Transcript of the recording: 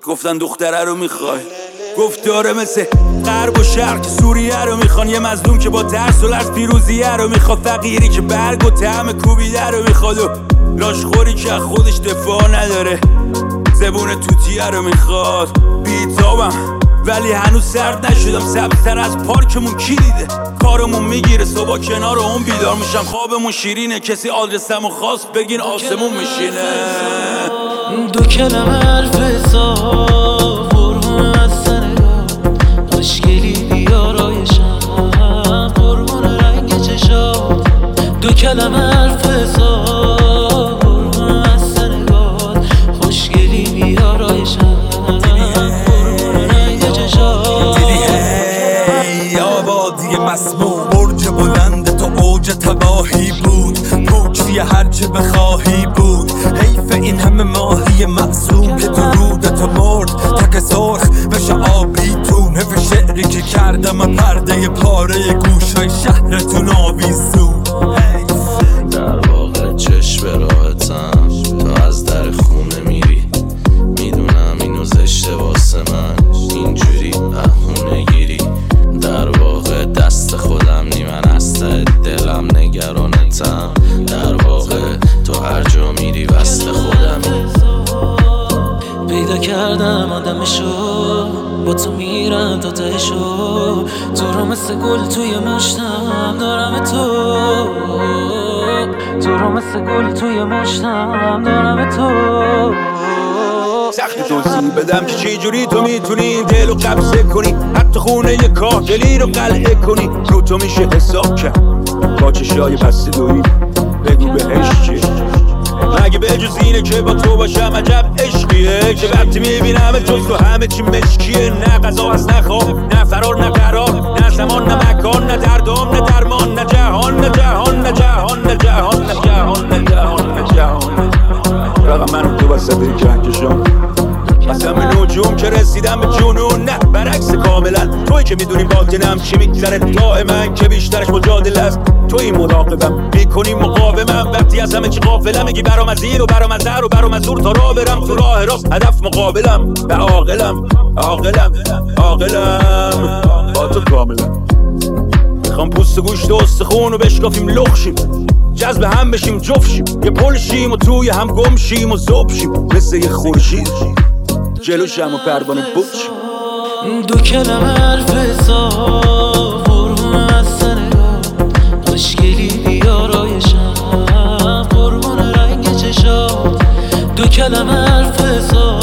گفتن دختره رو میخوای، گفت داره مثل غرب و شرق که سوریه رو میخوان. یه مظلوم که با ترس و لرز پیروزیه رو میخواد، فقیری که برگ و طعم کوبیده رو میخواد و لاشخوری که خودش دفاع نداره، زبون توتیه رو میخواد. بیتابم ولی هنوز سرد نشدم، سبزتر از پارکمون کی دیده؟ کارمون میگیره صبح کنار اون بیدار میشم، خوابمون شیرینه کسی آدرسمو خواست بگین آسمون میشینه. دو کلمه حرف حساب قربون از سنگاه، خوشگلی بیارایشم قربون رنگ چشات. دو کلمه حرف حساب قربون از سنگاه، خوشگلی بیارایشم قربون رنگ چشات. دیدی هی آبادی مسموم، برج بلند تو اوج تباهی بود، پوچی هرچه بخواهی بود. حیف این همه ماهی معصوم که درودت مرد، تک سرخ بشه آبی تو. نف شعری که کردم پرده پاره گوشای شهرتون آویزون. در واقع چشم راحتم، تو از در خونه میری، میدونم اینو زشته واسه من اینجوری بهونه گیری. در واقع دست خودم نی، من از ته دلم نگرانتم. در واقع تو هر جا میری وصل خودمی. پیدا کردم آدمشو، با تو میرم تا تهشو، تو رو مثل گل توی مشتم دارم تو رو مثل گل توی مشتم دارم تو. سخت توضیح بدم که چی جوری تو میتونی این دل رو قبضه کنی، حتی خونه یه کاهگلی رو قلعه کنی. رو تو میشه حساب کرد با چشای بسته دویی، بگو بهش چی مگه به جز اینه که با تو باشم عجب عشقیه، که وقتی میبینم جز تو همه چی مشکیه. نه غذا هست نه خواب نه فرار نه قرار، نه زمان نه مکان نه دردام نه درمان، نه جهان نه جهان نه جهان نه جهان نه جهان نه جهان نه جهان. رقم من تو وسط کهکشان، قسم نجوم که رسیدم به جنون، نه برعکس کاملا. توی که میدونی باطنم چی میگذره دائما، که بیشترش مجادله است. توی مراقبم میکنی مقاومم، وقتی از همه چی غافلم میگی برام از این و برام از در و برام از دور تا راه برم تو راه راست. هدف مقابلم و عاقلم با تو کاملا. میخوام پوست گوشت و استخون رو بشکافیم لخشیم، جذب هم بشیم جفشیم، یه پل شیم و توی هم گم شیم و ذوب شیم مثل یه خورشید جلوشم و پروانه بود شیم. دو کلمه حرف حساب قربون از سنگاه، خوشگلی بیارایشم قربون رنگ چشات. دو کلمه حرف حساب